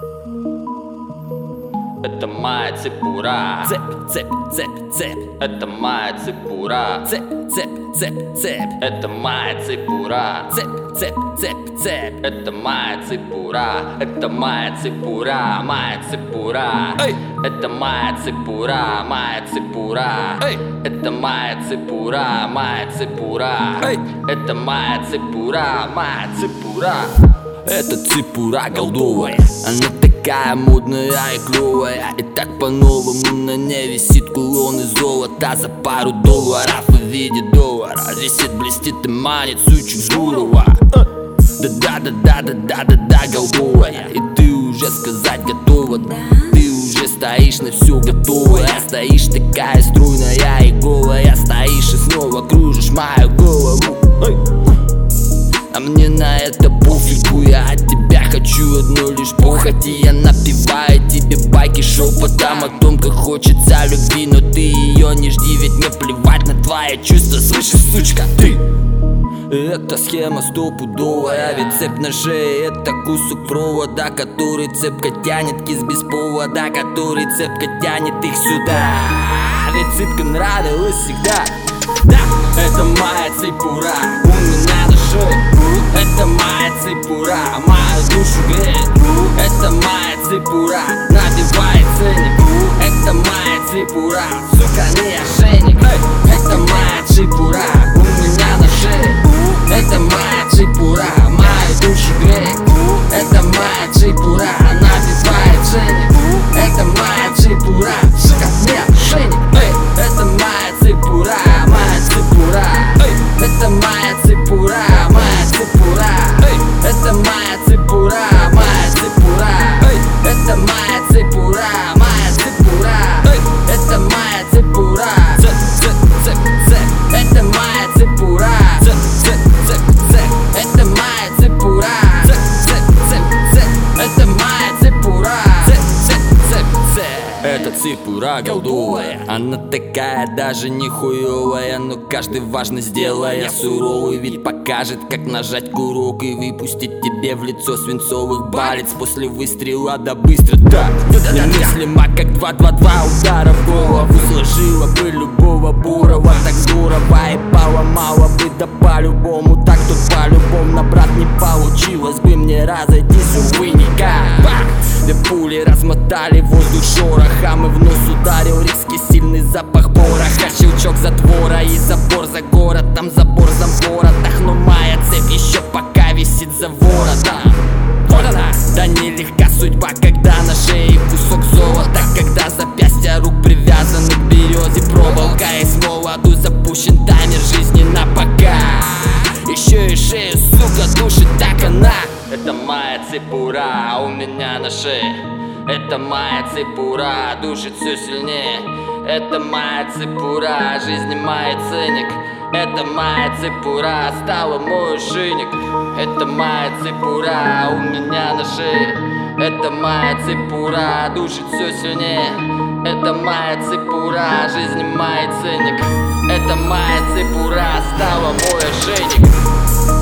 Это моя цепура. Цепь, цепь, цепь, цепь. Это моя цепура. Цепь, цепь, цепь, цепь. Это моя цепура. Цепь, цепь, цепь, цепь. Это моя цепура. Это моя цепура. Моя цепура. Эй! Это моя цепура. Моя цепура. Эй! Это моя цепура. Моя цепура. Эй! Это моя цепура. Моя цепура. Это цепура голдовая, она такая модная и клевая. И так по-новому на ней висит кулон из золота за пару долларов в виде доллара. Висит, блестит и манит сучек здорово. Да-да-да-да-да-да-да, голдовая. И ты уже сказать готова. Ты уже стоишь на все готовая. Стоишь такая стройная и голая. Стоишь и снова кружишь мою голову. А мне на это пофигу, я от тебя хочу одно лишь похоти. Я напеваю тебе байки шепотом о том, как хочется любви, но ты ее не жди, ведь мне плевать на твои чувства. Слышишь, сучка, ты? Эта схема стопудовая, ведь цепь на шее — это кусок провода, который цепка тянет киз без повода, который цепка тянет их сюда. Ведь цепка нравилась всегда. Да, это моя цепура, у меня на шее. Это моя цепура, мою душу греет. Это моя цепура, надевает ценник. Это моя цепура, сука, не ошейник. Это моя цепура, у меня на шее. Это моя цепура, мою душу греет. Это моя цепура, надевает ценник. Это моя цепура, сука, не ошейник. Это моя цепура, моя цепура. Это моя цепура, моя цепура. Это моя цепура, моя цепура. Это моя цепура, моя цепура. Это моя цепура. Это моя цепура. Это моя цепура. Это моя цепура. Это цепура голдовая, она такая даже не хуевая, но каждый важно сделая суровый вид покажет, как нажать курок и выпустить тебе в лицо свинцовых палец после выстрела. Да быстро так, немыслимо, как 2-2-2 удара в голову. Сложила бы любого Бурова так здорово и поломала бы, да по-любому. Так тут по-любому на брат не получилось бы мне разойтись, увы, никак. Две пули размотали воздух шорохом, и в нос ударил резкий сильный запах пороха. Щелчок затвора и забор за город, там забор за воротах. Но моя цепь еще пока висит за воротом. Вот она, да нелегка судьба, когда на шее кусок золота, когда запястья рук привязаны к березе проволока, и с молоду запущен таймер жизни на пока. Еще и шею, сука, душит так она. Это моя цепура, у меня на шее. Это моя цепура, душит все сильнее. Это моя цепура, жизни моя ценник. Это моя цепура, стала мой ошейник. Это моя цепура, у меня на шее. Это моя цепура, душит все сильнее. Это моя цепура, жизни моя ценник. Это моя цепура, стала мой ошейник.